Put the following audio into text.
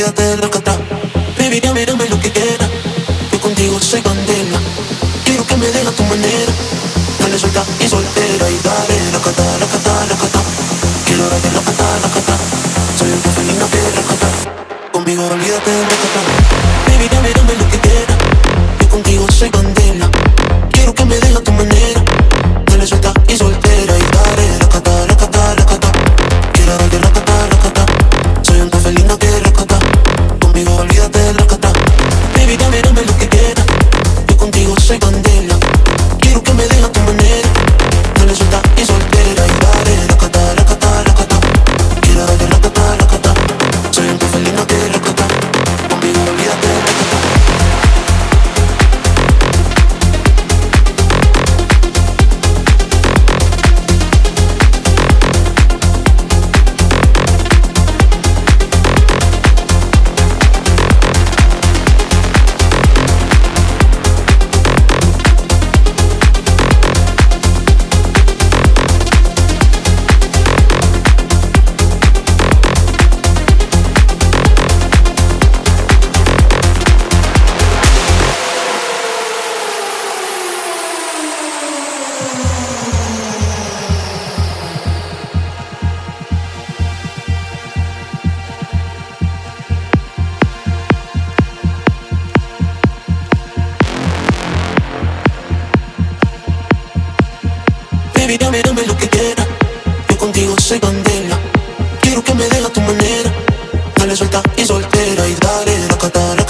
olvídate de racata. Baby, dame lo que quieras. Yo contigo soy candela. Quiero que me dejes a tu manera. Dale suelta y soltera y dale racata, racata, racata. Quiero darte racata. Soy un felino que racata. Conmigo olvídate de racata. Baby, dame lo que quieras. Yo contigo soy candela. Quiero que me dejes a tu manera. Dale suelta y soltera y dale racata, racata, racata. Quiero darte racata, racata. Soy un felino que racata. Conmigo olvídate de racata. Baby, dame lo que quieras. Yo contigo soy candela. Quiero que me dejes a tu manera. Dale suelta y soltera y dale racata, racata, racata. Quiero darte racata, racata. Soy un felino que racata. Conmigo olvídate de racata. Baby, dame lo que quieras. Yo contigo soy candela. Quiero que me dejes a tu manera. Dale suelta y soltera y dale racata.